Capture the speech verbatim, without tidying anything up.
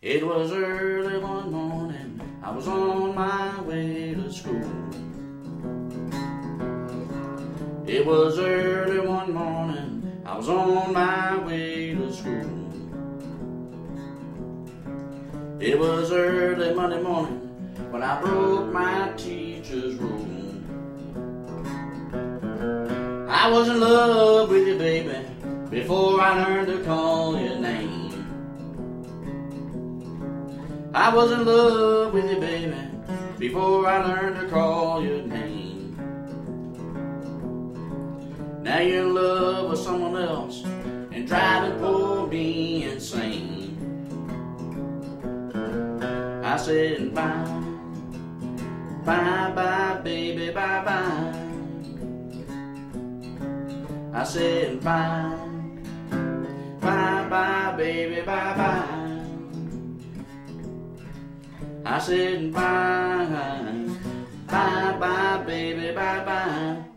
It was early one morning, I was on my way to school. It was early one morning, I was on my way to school. It was early Monday morning when I broke my teacher's rule. I was in love with you, baby, before I learned to call your name. I was in love with you, baby, before I learned to call your name. Now you're in love with someone else and driving poor me insane. I said bye, bye bye baby, bye bye. I said bye, bye bye baby, bye bye. I said bye, bye bye baby, bye bye.